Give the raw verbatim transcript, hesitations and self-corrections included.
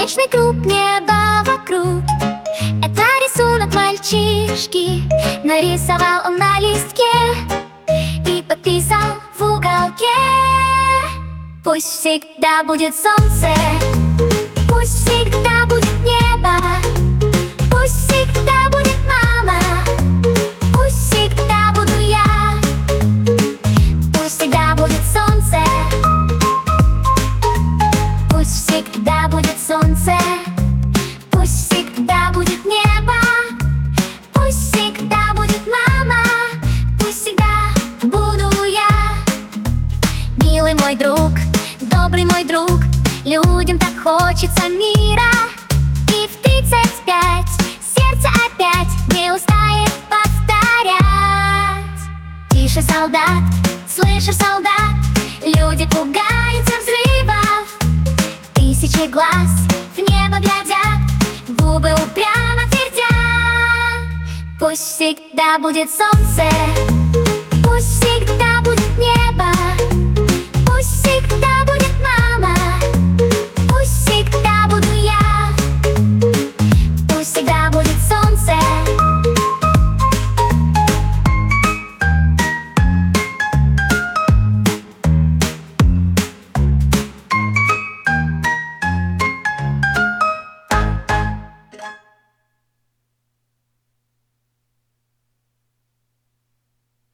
Бесконечный круг, неба вокруг. Это рисунок мальчишки. Нарисовал он на листке и подписал в уголке. Пусть всегда будет солнце, пусть всегда будет небо, пусть всегда будет мама, пусть всегда буду я. Пусть всегда будет солнце, пусть всегда будет солнце, пусть всегда будет небо, пусть всегда будет мама, пусть всегда буду я. Милый мой друг, добрый мой друг, людям так хочется мира. И в тридцать пять сердце опять не устает повторять: тише, солдат, слышишь, солдат, люди пугаются взрывов. Тысячи глаз в небо глядят, губы упрямо твердят: пусть всегда будет солнце, пусть всегда будет небо, пусть всегда